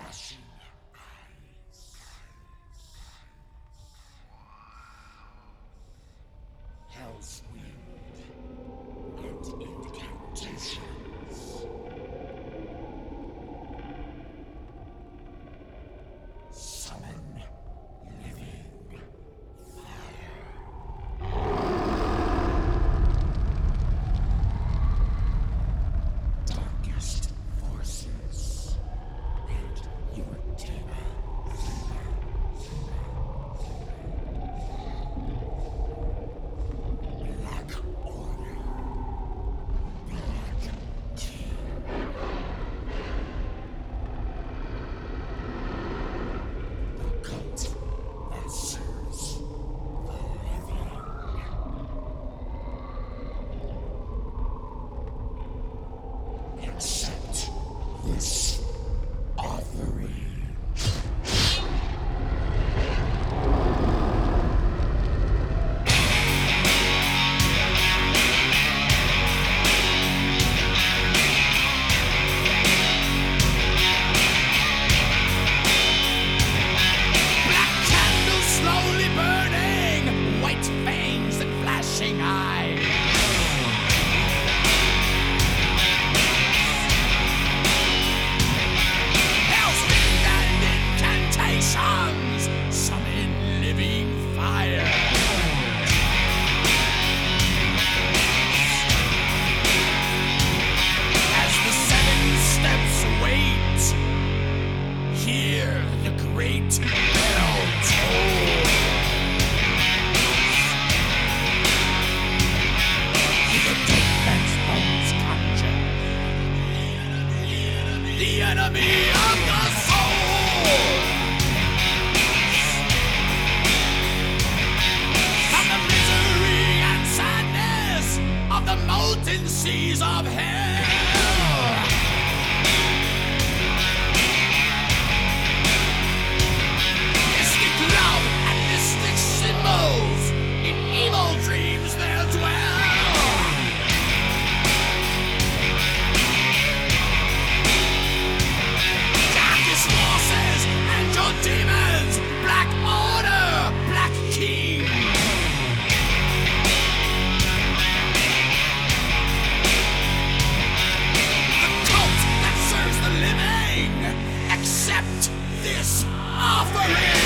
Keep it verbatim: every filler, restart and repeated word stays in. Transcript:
flashing eyes. Hell's wind and incantations. Summon living fire. Darkest forces and your demons. Black Order. Black King. The cult that serves the living. Accept this offering. Black candles slowly burning, white fangs and flashing eyes. Hell's wind and incantations, summon living fire. As the seven steps await, hear the great bell toll. The dead man's bones conjure the enemy of the soul. From the misery and sadness of the molten seas of hell. Mystic love and mystic symbols, in evil dreams there dwell. Darkest forces and your demons, Black Order, Black King. The cult that serves the living, accept this offering.